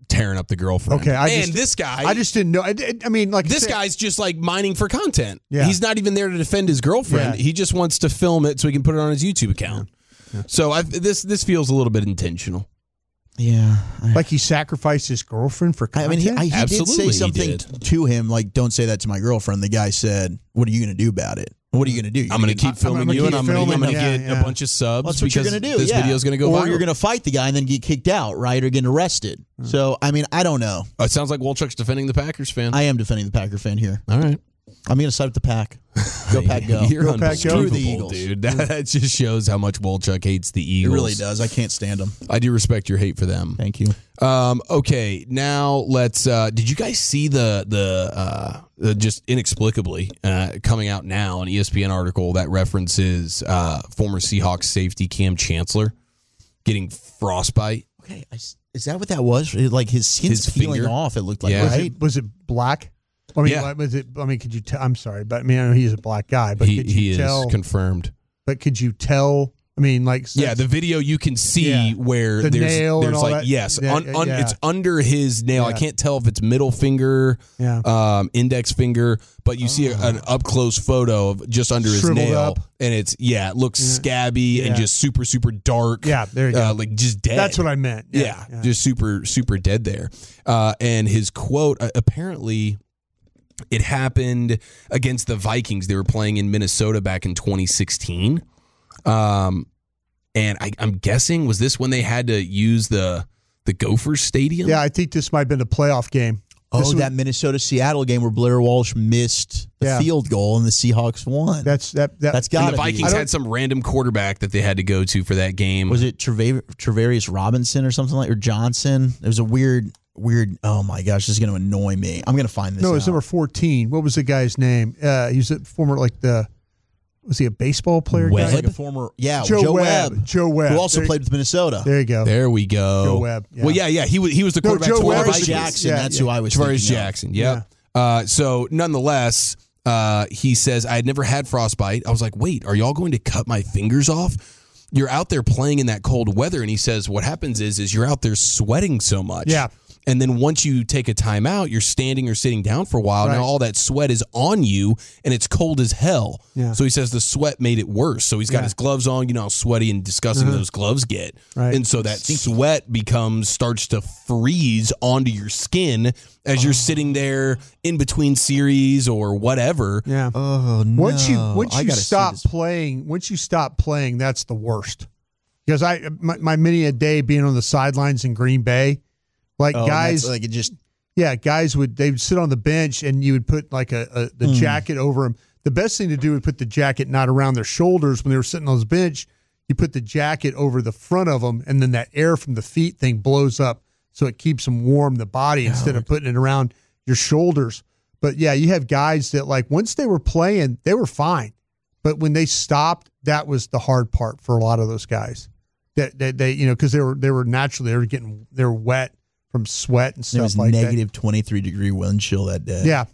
[SPEAKER 6] tearing up the girlfriend.
[SPEAKER 10] Okay,
[SPEAKER 8] this guy,
[SPEAKER 10] I just didn't know. I mean, like
[SPEAKER 8] this guy's just like mining for content.
[SPEAKER 10] Yeah.
[SPEAKER 8] He's not even there to defend his girlfriend.
[SPEAKER 10] Yeah.
[SPEAKER 8] He just wants to film it so he can put it on his YouTube account.
[SPEAKER 10] Yeah.
[SPEAKER 8] So this feels a little bit intentional.
[SPEAKER 7] Yeah,
[SPEAKER 10] like he sacrificed his girlfriend for content.
[SPEAKER 7] I mean, he did say something to him, like, "Don't say that to my girlfriend." The guy said, "What are you going to do about it? What are you going to do?
[SPEAKER 8] I'm going to keep filming you, and I'm going to get a bunch of subs.
[SPEAKER 7] Well, that's what you're going to do.
[SPEAKER 8] This video is going to go viral.
[SPEAKER 7] Or you're going to fight the guy and then get kicked out, right, or get arrested. So, I mean, I don't know.
[SPEAKER 8] It sounds like Wolchuk's defending the Packers fan.
[SPEAKER 7] I am defending the Packer fan here.
[SPEAKER 8] All right.
[SPEAKER 7] I'm going to side with the Pack. Go Pack, go.
[SPEAKER 8] You're
[SPEAKER 7] go Pack, go.
[SPEAKER 8] the Eagles, dude. That just shows how much Wolchuk hates the Eagles.
[SPEAKER 7] It really does. I can't stand them.
[SPEAKER 8] I do respect your hate for them.
[SPEAKER 7] Thank you.
[SPEAKER 8] Okay, now let's. Did you guys see the just inexplicably coming out now an ESPN article that references former Seahawks safety Cam Chancellor getting frostbite?
[SPEAKER 7] Okay, is that what that was? Like his skin's peeling
[SPEAKER 8] finger
[SPEAKER 7] off. It looked like,
[SPEAKER 8] yeah.
[SPEAKER 7] right?
[SPEAKER 10] Was it black? I mean,
[SPEAKER 8] yeah.
[SPEAKER 10] was it? I mean, could you tell? I'm sorry, but I mean, I know he's a black guy, but could you tell?
[SPEAKER 8] Is confirmed.
[SPEAKER 10] But could you tell? I mean, like,
[SPEAKER 8] yeah, the video you can see where
[SPEAKER 10] the
[SPEAKER 8] there's
[SPEAKER 10] nail
[SPEAKER 8] like
[SPEAKER 10] and all that.
[SPEAKER 8] yes,
[SPEAKER 10] Yeah,
[SPEAKER 8] it's under his nail. I can't tell if it's middle finger, index finger, but you see an up close photo of just under his
[SPEAKER 10] Shriveled
[SPEAKER 8] nail,
[SPEAKER 10] up.
[SPEAKER 8] and it looks scabby and just super dark.
[SPEAKER 10] Yeah, there you go.
[SPEAKER 8] Like just dead.
[SPEAKER 10] That's what I meant.
[SPEAKER 8] Yeah, just super dead there. And his quote apparently. It happened against the Vikings. They were playing in Minnesota back in 2016. And I'm guessing, was this when they had to use the Gophers Stadium?
[SPEAKER 10] Yeah, I think this might have been a playoff game.
[SPEAKER 7] That Minnesota-Seattle game where Blair Walsh missed the field goal and the Seahawks won.
[SPEAKER 10] That's got to be.
[SPEAKER 8] The Vikings had some random quarterback that they had to go to for that game.
[SPEAKER 7] Was it Travarius Robinson or something like, or Johnson? It was a weird. Oh my gosh, this is going to annoy me. I'm going to find this.
[SPEAKER 10] No, it's number 14. What was the guy's name? He was a former was he a baseball player?
[SPEAKER 7] Webb?
[SPEAKER 10] Guy?
[SPEAKER 7] Like a former,
[SPEAKER 10] Joe Webb. Joe Webb,
[SPEAKER 7] who also played with Minnesota.
[SPEAKER 10] There you go.
[SPEAKER 8] There we go.
[SPEAKER 10] Joe Webb. Yeah.
[SPEAKER 8] Well, yeah, he was the quarterback.
[SPEAKER 7] Joe Travarius Jackson. That's who I was.
[SPEAKER 8] Travarius Jackson. Yep. Yeah. So nonetheless, he says I had never had frostbite. I was like, wait, are y'all going to cut my fingers off? You're out there playing in that cold weather, and he says what happens is you're out there sweating so much.
[SPEAKER 10] Yeah.
[SPEAKER 8] And then once you take a timeout, you're standing or sitting down for a while.
[SPEAKER 10] Right.
[SPEAKER 8] Now all that sweat is on you, and it's cold as hell.
[SPEAKER 10] Yeah.
[SPEAKER 8] So he says the sweat made it worse. So he's got his gloves on. You know how sweaty and disgusting those gloves get.
[SPEAKER 10] Right.
[SPEAKER 8] And so that sweat starts to freeze onto your skin as you're sitting there in between series or whatever.
[SPEAKER 10] Yeah.
[SPEAKER 7] Oh no!
[SPEAKER 10] Once you stop playing, that's the worst. Because my many a day being on the sidelines in Green Bay. Like guys,
[SPEAKER 7] like it just
[SPEAKER 10] guys they'd sit on the bench and you would put like the jacket over them. The best thing to do would put the jacket not around their shoulders when they were sitting on the bench. You put the jacket over the front of them, and then that air from the feet thing blows up, so it keeps them warm the body instead of putting it around your shoulders. But yeah, you have guys that like once they were playing, they were fine, but when they stopped, that was the hard part for a lot of those guys. That they because they were wet from sweat and stuff like that.
[SPEAKER 7] It was negative 23-degree wind chill that day.
[SPEAKER 10] Yeah.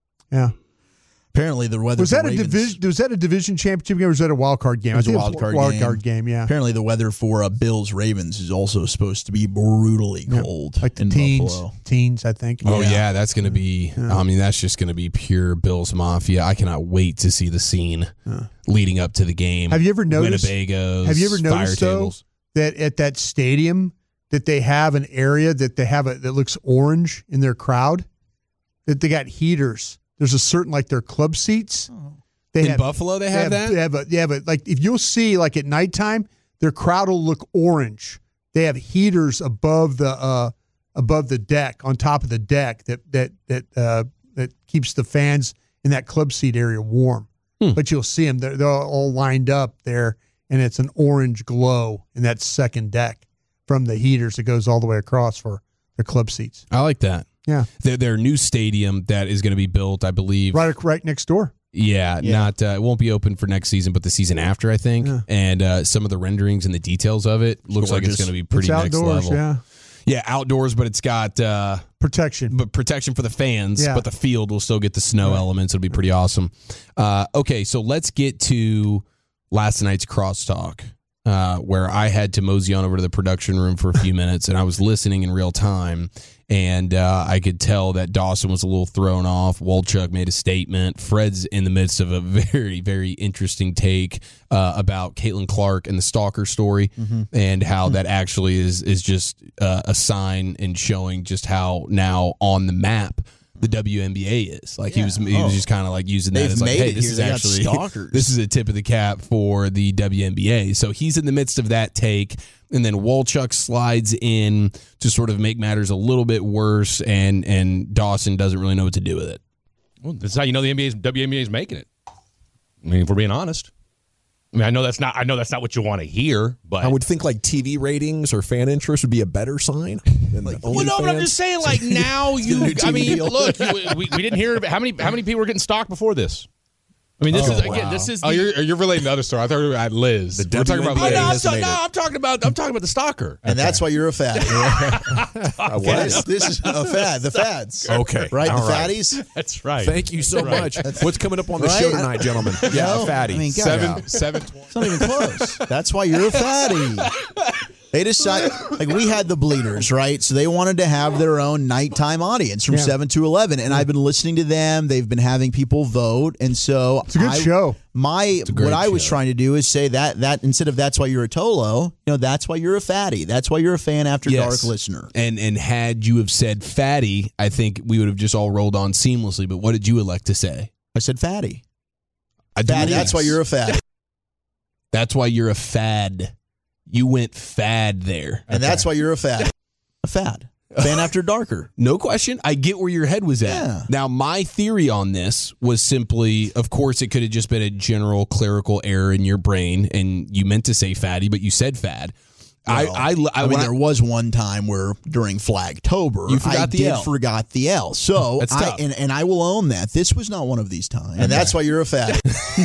[SPEAKER 7] Apparently the weather
[SPEAKER 10] was that a division championship game or was that a wild card game?
[SPEAKER 7] It was a wild card game.
[SPEAKER 10] Yeah.
[SPEAKER 7] Apparently the weather for Bills Ravens is also supposed to be brutally cold,
[SPEAKER 10] like the
[SPEAKER 7] in
[SPEAKER 10] teens,
[SPEAKER 7] Buffalo.
[SPEAKER 10] I think.
[SPEAKER 8] Oh yeah, that's going to be. I mean, that's just going to be pure Bills Mafia. I cannot wait to see the scene leading up to the game.
[SPEAKER 10] Have you ever noticed?
[SPEAKER 8] Winnebagos,
[SPEAKER 10] have you ever noticed though that at that stadium that they have an area that they have that looks orange in their crowd? That they got heaters. There's a certain like their club seats.
[SPEAKER 8] In Buffalo, they have that.
[SPEAKER 10] But like if you'll see like at nighttime, their crowd will look orange. They have heaters above the deck, on top of the deck that keeps the fans in that club seat area warm. But you'll see them; they're all lined up there, and it's an orange glow in that second deck from the heaters that goes all the way across for their club seats.
[SPEAKER 8] I like that.
[SPEAKER 10] Yeah,
[SPEAKER 8] their new stadium that is going to be built, I believe,
[SPEAKER 10] right next door.
[SPEAKER 8] Yeah, not it won't be open for next season, but the season after, I think. Yeah. And some of the renderings and the details of it looks like it's going to be pretty next level. Yeah, outdoors, but it's got
[SPEAKER 10] protection.
[SPEAKER 8] But protection for the fans, but the field will still get the snow elements. It'll be pretty awesome. Okay, so let's get to last night's crosstalk. where I had to mosey on over to the production room for a few minutes, and I was listening in real time. And I could tell that Dawson was a little thrown off. Wolchuk made a statement. Fred's in the midst of a very, very interesting take about Caitlin Clark and the stalker story, and how that actually is just a sign and showing just how now on the map the WNBA is. Like he was just kind of like using that as like, hey, this is actually this is a tip of the cap for the WNBA. So he's in the midst of that take, and then Wolchuk slides in to sort of make matters a little bit worse, and Dawson doesn't really know what to do with it.
[SPEAKER 15] Well, this is how you know the WNBA is making it. I mean, if we're being honest. I mean, I know that's not what you want to hear, but
[SPEAKER 6] I would think like TV ratings or fan interest would be a better sign than like
[SPEAKER 15] well, no, but I'm just saying, like now I mean, look, we didn't hear about how many people were getting stalked before this. I mean, this is.
[SPEAKER 8] You're relating to the other story. I thought we were at Liz.
[SPEAKER 15] We're talking about Liz. I'm talking about the stalker.
[SPEAKER 7] And that's why you're a fad. This is a fad. The fads.
[SPEAKER 6] Okay.
[SPEAKER 7] Right?
[SPEAKER 6] All
[SPEAKER 7] the fatties?
[SPEAKER 15] That's right.
[SPEAKER 6] Thank you so much. What's coming up on the show tonight, gentlemen? Yeah, a fatty.
[SPEAKER 7] I mean,
[SPEAKER 8] 7:20.
[SPEAKER 7] It's not even close. That's why you're a fatty. They decided, like we had the Bleeders, right? So they wanted to have their own nighttime audience from 7 to 11. And I've been listening to them. They've been having people vote. And so
[SPEAKER 10] it's a good show.
[SPEAKER 7] What I was trying to do is say that instead of that's why you're a Tolo, that's why you're a fatty. That's why you're a Fan After Dark listener.
[SPEAKER 8] And had you have said fatty, I think we would have just all rolled on seamlessly. But what did you elect to say?
[SPEAKER 7] I said fatty. Fatty, that's why you're a fad.
[SPEAKER 8] That's why you're a fad. You went fad there.
[SPEAKER 7] And that's why you're a fad. A fad. Fan After Darker.
[SPEAKER 8] No question. I get where your head was at.
[SPEAKER 7] Yeah.
[SPEAKER 8] Now, my theory on this was simply, of course, it could have just been a general clerical error in your brain, and you meant to say fatty, but you said fad.
[SPEAKER 7] Well, I mean, there was one time where during Flagtober,
[SPEAKER 8] you forgot the L.
[SPEAKER 7] forgot the L. So
[SPEAKER 8] that's tough.
[SPEAKER 7] And I will own that. This was not one of these times. And that's why you're a fat.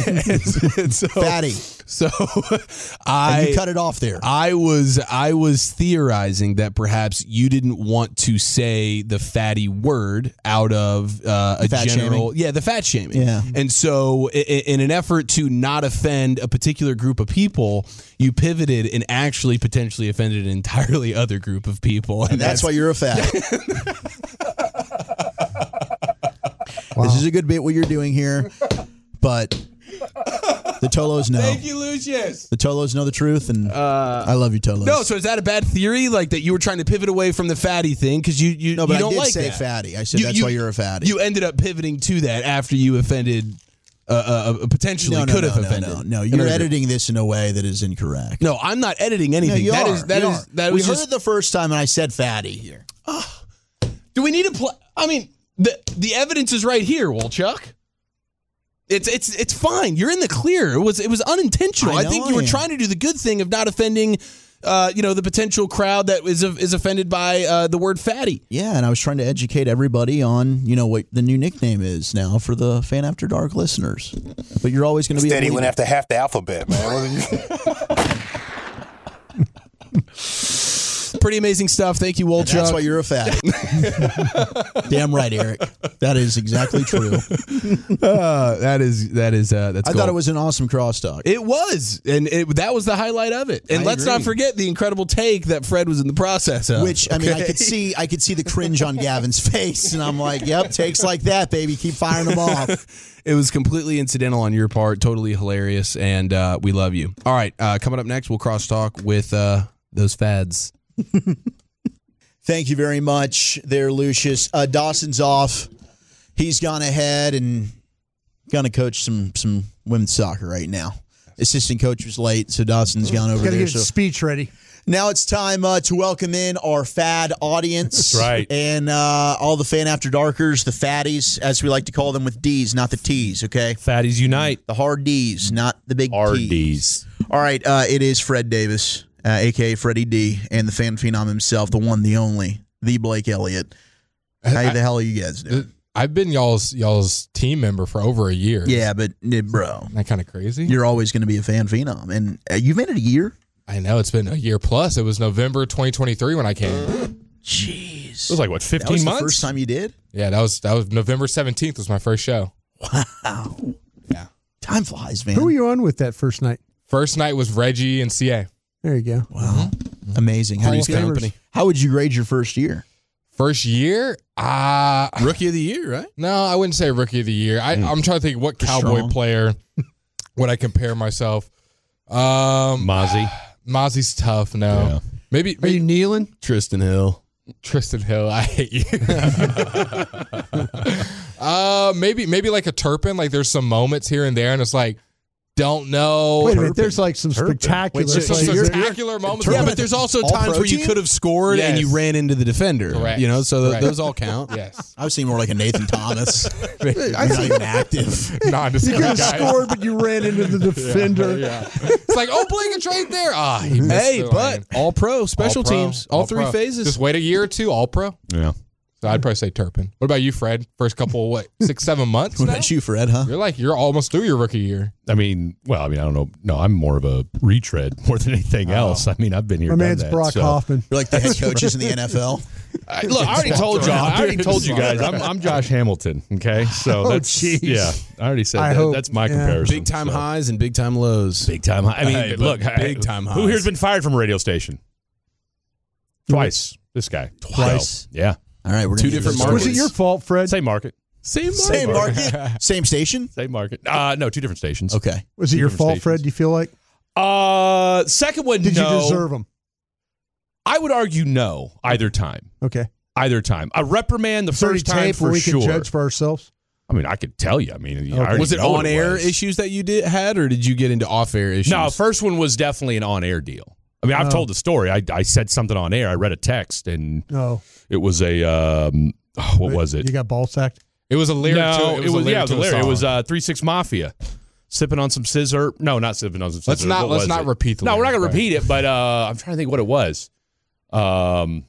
[SPEAKER 7] Fatty.
[SPEAKER 8] So
[SPEAKER 7] and you cut it off there.
[SPEAKER 8] I was theorizing that perhaps you didn't want to say the fatty word out of a general
[SPEAKER 7] shaming.
[SPEAKER 8] The fat shaming.
[SPEAKER 7] Yeah.
[SPEAKER 8] And so in an effort to not offend a particular group of people, you pivoted and actually potentially offended an entirely other group of people.
[SPEAKER 7] And that's why you're a fat. Wow. This is a good bit what you're doing here, but the Tolos know.
[SPEAKER 8] Thank you, Lucius.
[SPEAKER 7] The Tolos know the truth, and I love you, Tolos.
[SPEAKER 8] No, so is that a bad theory? Like that you were trying to pivot away from the fatty thing because you
[SPEAKER 7] no, but
[SPEAKER 8] don't
[SPEAKER 7] I did
[SPEAKER 8] like
[SPEAKER 7] say
[SPEAKER 8] that.
[SPEAKER 7] fatty. I said that's why you're a fatty.
[SPEAKER 8] You ended up pivoting to that after you offended. Potentially could have offended.
[SPEAKER 7] No, you're editing this in a way that is incorrect.
[SPEAKER 8] No, I'm not editing anything.
[SPEAKER 7] No,
[SPEAKER 8] We
[SPEAKER 7] heard it the first time, and I said fatty here.
[SPEAKER 8] Do we need to play? I mean, the evidence is right here, Wolchuk. It's fine. You're in the clear. It was unintentional. I think you were trying to do the good thing of not offending. The potential crowd that is offended by the word fatty.
[SPEAKER 7] Yeah, and I was trying to educate everybody on, what the new nickname is now for the Fan After Dark listeners. But you're always going to be
[SPEAKER 12] Instead, he went after half the alphabet, man.
[SPEAKER 8] Pretty amazing stuff. Thank you, Wolchuk.
[SPEAKER 7] And that's why you're a fat. Damn right, Eric. That is exactly true.
[SPEAKER 8] That's
[SPEAKER 7] I thought it was an awesome crosstalk.
[SPEAKER 8] It was, and that was the highlight of it. And let's not forget the incredible take that Fred was in the process of.
[SPEAKER 7] Which I mean, I could see the cringe on Gavin's face, and I'm like, "Yep, takes like that, baby. Keep firing them off."
[SPEAKER 8] It was completely incidental on your part, totally hilarious, and we love you. All right, coming up next, we'll crosstalk with those fads.
[SPEAKER 7] Thank you very much there, Lucius. Dawson's off. He's gone ahead and going to coach some women's soccer right now. Assistant coach was late, so Dawson's gone over there.
[SPEAKER 10] Got to get his speech ready.
[SPEAKER 7] Now it's time to welcome in our fad audience.
[SPEAKER 15] That's right.
[SPEAKER 7] And all the Fan After Darkers, the fatties, as we like to call them with D's, not the T's, okay?
[SPEAKER 15] Fatties unite.
[SPEAKER 7] The hard D's, not the big
[SPEAKER 15] hard
[SPEAKER 7] T's.
[SPEAKER 15] D's.
[SPEAKER 7] All right, it is Fred Davis, a.k.a. Freddie D, and the fan phenom himself, the one, the only, the Blake Elliott. How the hell are you guys doing?
[SPEAKER 16] I've been y'all's team member for over a year.
[SPEAKER 7] Yeah, but bro,
[SPEAKER 16] isn't that kind of crazy?
[SPEAKER 7] You're always going to be a fan phenom, and you've made it a year.
[SPEAKER 16] I know it's been a year plus. It was November 2023 when I came.
[SPEAKER 7] Jeez,
[SPEAKER 16] it was like what 15
[SPEAKER 7] that was
[SPEAKER 16] months.
[SPEAKER 7] The first time you did?
[SPEAKER 16] Yeah, that was November 17th was my first show.
[SPEAKER 7] Wow.
[SPEAKER 16] Yeah,
[SPEAKER 7] time flies, man.
[SPEAKER 10] Who were you on with that first night?
[SPEAKER 16] First night was Reggie and CA.
[SPEAKER 10] There you go.
[SPEAKER 7] Wow. Amazing. How would you grade your first year?
[SPEAKER 16] First year?
[SPEAKER 8] Rookie of the year, right?
[SPEAKER 16] No, I wouldn't say rookie of the year. I'm trying to think what Cowboy player would I compare myself. Mozzie's tough. No.
[SPEAKER 8] Yeah.
[SPEAKER 16] Maybe.
[SPEAKER 10] Are you kneeling?
[SPEAKER 8] Tristan Hill,
[SPEAKER 16] I hate you. Maybe like a Turpin. Like there's some moments here and there, and it's like, don't know.
[SPEAKER 10] Wait a minute. There's like some spectacular,
[SPEAKER 16] spectacular moments.
[SPEAKER 8] Yeah, but there's also times where you could have scored and you ran into the defender.
[SPEAKER 16] Correct.
[SPEAKER 8] You know, so those all count.
[SPEAKER 16] Yes.
[SPEAKER 7] I was seeing more like a Nathan Thomas. I'm not even active.
[SPEAKER 10] You could have scored, but you ran into the defender.
[SPEAKER 16] Yeah. It's like, Blinken's right there. He missed
[SPEAKER 8] but all pro, special teams, all three phases.
[SPEAKER 16] Just wait a year or two, all pro.
[SPEAKER 8] Yeah.
[SPEAKER 16] So I'd probably say Turpin. What about you, Fred? First couple, 6-7 months?
[SPEAKER 7] What about you, Fred, huh?
[SPEAKER 16] You're almost through your rookie year.
[SPEAKER 17] I mean, I don't know. No, I'm more of a retread more than anything else. I mean, I've been here.
[SPEAKER 10] My man's Brock Hoffman.
[SPEAKER 7] You're like the head coaches in the NFL.
[SPEAKER 17] Look, I already told y'all. I already told you guys. I'm Josh Hamilton. Okay, so that's I already said that. That's my comparison.
[SPEAKER 8] Big time highs and big time lows.
[SPEAKER 17] Big time high. I mean, look,
[SPEAKER 8] big time highs.
[SPEAKER 17] Who here's been fired from a radio station? Twice. This guy.
[SPEAKER 7] Twice.
[SPEAKER 17] So, yeah.
[SPEAKER 7] All right, we're
[SPEAKER 8] two different markets.
[SPEAKER 10] Was it your fault, Fred?
[SPEAKER 17] Same market.
[SPEAKER 7] Same market. Same station.
[SPEAKER 17] Same market. No, two different stations.
[SPEAKER 7] Okay.
[SPEAKER 10] Was it your fault, Fred? Do you feel like?
[SPEAKER 17] Second one.
[SPEAKER 10] Did you deserve them?
[SPEAKER 17] I would argue no. Either time.
[SPEAKER 10] Okay.
[SPEAKER 17] Either time. A reprimand the first time for
[SPEAKER 10] we
[SPEAKER 17] sure.
[SPEAKER 10] Can judge for ourselves.
[SPEAKER 17] I mean, I could tell you. I mean,
[SPEAKER 8] was it on-air issues that you had, or did you get into off-air issues?
[SPEAKER 17] No, first one was definitely an on-air deal. I mean, I've told the story. I said something on air. I read a text, and it was a what was it?
[SPEAKER 10] You got ball sacked?
[SPEAKER 16] It was a lyric.
[SPEAKER 17] No,
[SPEAKER 16] it was a lyric.
[SPEAKER 17] It was 3-6 Mafia. Sipping on some scissor. No, not sipping on some scissor.
[SPEAKER 16] Let's not repeat the lyric.
[SPEAKER 17] No, we're not going to repeat it, but I'm trying to think what it was.
[SPEAKER 10] Lolly.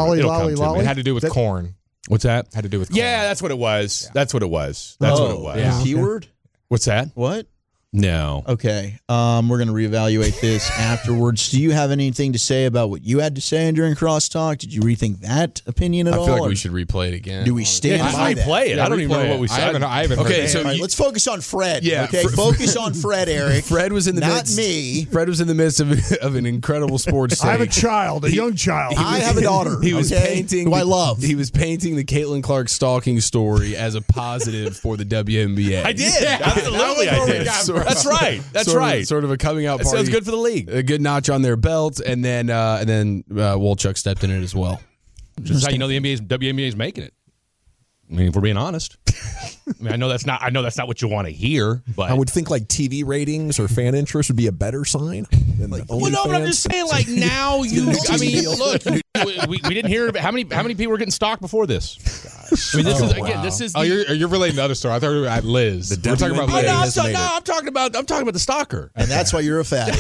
[SPEAKER 16] It had to do with corn.
[SPEAKER 17] What's that?
[SPEAKER 16] Had to do with corn.
[SPEAKER 17] Yeah, that's what it was. Yeah. That's what it was. That's what it was.
[SPEAKER 7] Yeah. Keyword?
[SPEAKER 17] What's that?
[SPEAKER 7] What?
[SPEAKER 17] No.
[SPEAKER 7] Okay. We're going to reevaluate this afterwards. Do you have anything to say about what you had to say during crosstalk? Did you rethink that opinion at all?
[SPEAKER 8] I feel like we should replay it again.
[SPEAKER 7] Do we stand by that?
[SPEAKER 17] Replay it. I don't even know what we said.
[SPEAKER 16] I haven't
[SPEAKER 7] okay,
[SPEAKER 16] heard
[SPEAKER 7] so let's focus on Fred.
[SPEAKER 8] Yeah.
[SPEAKER 7] Okay, focus on Fred, Eric.
[SPEAKER 8] Fred was in the
[SPEAKER 7] midst. Not me.
[SPEAKER 8] Fred was in the midst of an incredible sports take.
[SPEAKER 10] I have a child, a young child.
[SPEAKER 7] I have a daughter.
[SPEAKER 8] He was painting.
[SPEAKER 7] Who I love.
[SPEAKER 8] He was painting the Caitlin Clark stalking story as a positive for the WNBA.
[SPEAKER 17] I did. Absolutely, I did. That's right. That's right.
[SPEAKER 8] Sort of a coming out party.
[SPEAKER 17] That sounds good for the league.
[SPEAKER 8] A good notch on their belt, and then Wolchuk stepped in it as well.
[SPEAKER 17] Just how you know the WNBA is making it. I mean, if we're being honest. I mean, I know that's not what you want to hear, but
[SPEAKER 6] I would think like TV ratings or fan interest would be a better sign than like.
[SPEAKER 17] Well, no, but I'm just saying, like now you. I mean, look, we didn't hear how many people were getting stalked before this. Gosh. I mean, this is.
[SPEAKER 16] You're relating the other story. I thought we were at Liz.
[SPEAKER 17] We're talking about Liz. I'm talking about the stalker,
[SPEAKER 7] and that's why you're a fatty.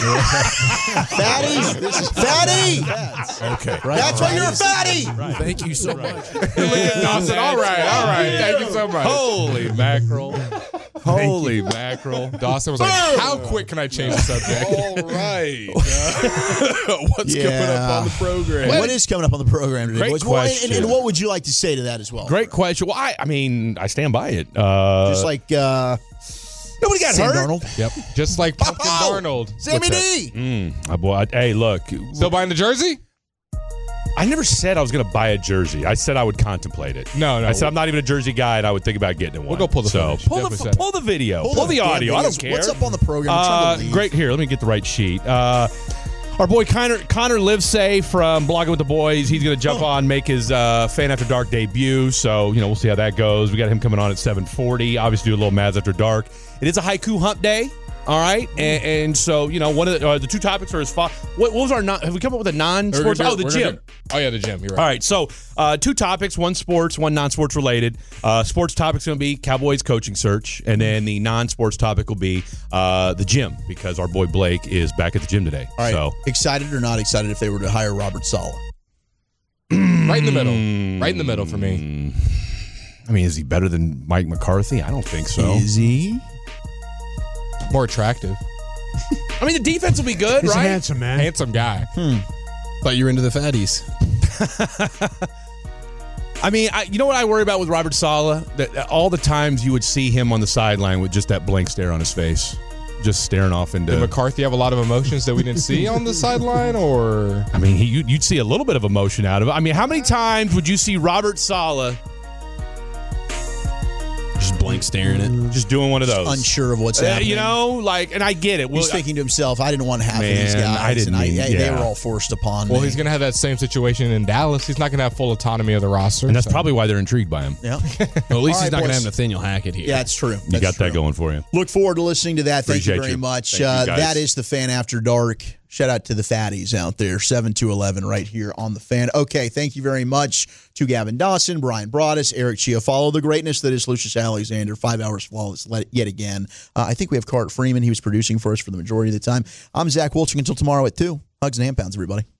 [SPEAKER 7] Fatty, this is fatty.
[SPEAKER 17] Okay,
[SPEAKER 7] right. That's why you're a fatty.
[SPEAKER 17] Right.
[SPEAKER 6] Thank you so much.
[SPEAKER 16] Dawson, all right. Thank you so much.
[SPEAKER 17] Holy mackerel. Holy mackerel.
[SPEAKER 16] Dawson was like, how quick can I change the subject?
[SPEAKER 17] All right.
[SPEAKER 8] What's coming up on the program?
[SPEAKER 7] What is coming up on the program today?
[SPEAKER 17] Great question.
[SPEAKER 7] And what would you like to say to that as well?
[SPEAKER 17] Great question. Well, I mean, I stand by it.
[SPEAKER 7] Just like
[SPEAKER 17] nobody got
[SPEAKER 7] Sam
[SPEAKER 17] hurt.
[SPEAKER 7] Darnold.
[SPEAKER 16] Yep. Just like Pumpkin Darnold.
[SPEAKER 7] Sammy D.
[SPEAKER 17] Hey, look.
[SPEAKER 16] Still buying the jersey?
[SPEAKER 17] I never said I was going to buy a jersey. I said I would contemplate it.
[SPEAKER 16] No.
[SPEAKER 17] I said I'm not even a jersey guy, and I would think about getting one.
[SPEAKER 16] We'll go pull the footage.
[SPEAKER 17] Pull the video. Pull the audio. I don't care.
[SPEAKER 7] What's up on the program? I'm trying to leave.
[SPEAKER 17] Great. Here, let me get the right sheet. Our boy Connor Livesay from Blogging with the Boys, he's going to jump on, make his Fan After Dark debut. So, we'll see how that goes. We got him coming on at 7:40. Obviously, do a little Mads After Dark. It is a haiku hump day. All right, and so one of the two topics are as follows. What was our have we come up with a non-sports?
[SPEAKER 16] The
[SPEAKER 17] gym.
[SPEAKER 16] The gym. You're right.
[SPEAKER 17] All right, so two topics: one sports, one non-sports related. Sports topic's going to be Cowboys coaching search, and then the non-sports topic will be the gym because our boy Blake is back at the gym today.
[SPEAKER 7] All right,
[SPEAKER 17] so
[SPEAKER 7] excited or not excited if they were to hire Robert Saleh?
[SPEAKER 16] Right in the middle. Right in the middle for me.
[SPEAKER 17] I mean, is he better than Mike McCarthy? I don't think so.
[SPEAKER 7] Is he?
[SPEAKER 16] More attractive.
[SPEAKER 17] I mean, the defense will be good,
[SPEAKER 10] He's
[SPEAKER 17] right?
[SPEAKER 10] handsome, man.
[SPEAKER 16] Handsome guy.
[SPEAKER 8] Thought you were into the fatties.
[SPEAKER 17] I mean, you know what I worry about with Robert Saleh? That all the times you would see him on the sideline with just that blank stare on his face. just staring off into.
[SPEAKER 16] Did McCarthy have a lot of emotions that we didn't see on the sideline, or?
[SPEAKER 17] I mean, you'd see a little bit of emotion out of it. I mean, how many times would you see Robert Saleh
[SPEAKER 18] just blank staring at it,
[SPEAKER 17] just doing one of those,
[SPEAKER 7] unsure of what's happening?
[SPEAKER 17] You know, like, and I get it.
[SPEAKER 7] He's thinking to himself, I didn't want half of these guys, they were all forced upon me.
[SPEAKER 16] Well, he's going to have that same situation in Dallas. He's not going to have full autonomy of the roster.
[SPEAKER 17] And that's probably why they're intrigued by him.
[SPEAKER 7] Yeah.
[SPEAKER 18] Well, at least he's not going to have Nathaniel Hackett here.
[SPEAKER 7] Yeah, that's true.
[SPEAKER 17] You got that going for you.
[SPEAKER 7] Look forward to listening to that. Thank you very much.
[SPEAKER 17] Thank you,
[SPEAKER 7] that is the Fan After Dark. Shout out to the fatties out there, 7 to 11 right here on the Fan. Okay, thank you very much to Gavin Dawson, Brian Broaddus, Eric Chiafalo, the greatness that is Lucius Alexander, 5 hours flawless yet again. I think we have Cart Freeman. He was producing for us for the majority of the time. I'm Zach Wolching until tomorrow at 2. Hugs and hand pounds, everybody.